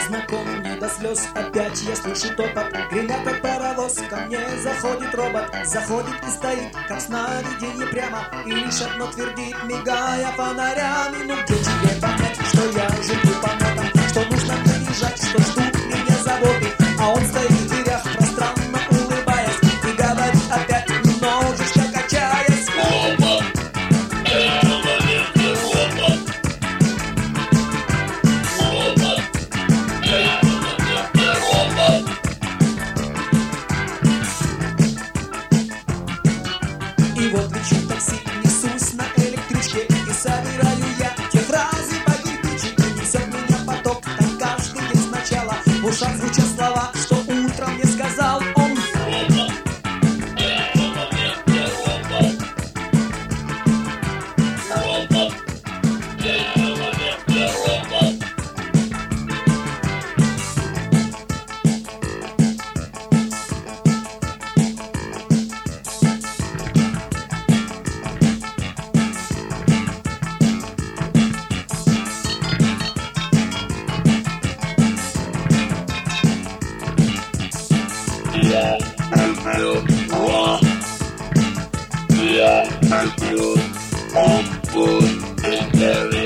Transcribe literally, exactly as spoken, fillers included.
знакомым не до слез. Опять я слышу топот, гремят как паровоз. Ко мне заходит робот, заходит и стоит, как сновидение прямо, и лишь одно твердит, мигая фонарями: ну где тебе понять, что я живу по нотам, что нужно мне лежать, что ждут меня заботы. А он стоит в дверях, пространно улыбаясь, и говорит опять, немножечко качаясь: робот, человек и робот, робот, человек и робот. И вот лечу в такси, несусь на электричке, и собираю я те фразы по кирпичику. Несет меня поток, там каждый день сначала в ушах звучат слова, что утром мне сказал он: робот, человек и робот, робот, человек и робот. Я люблю рок, я люблю, он будет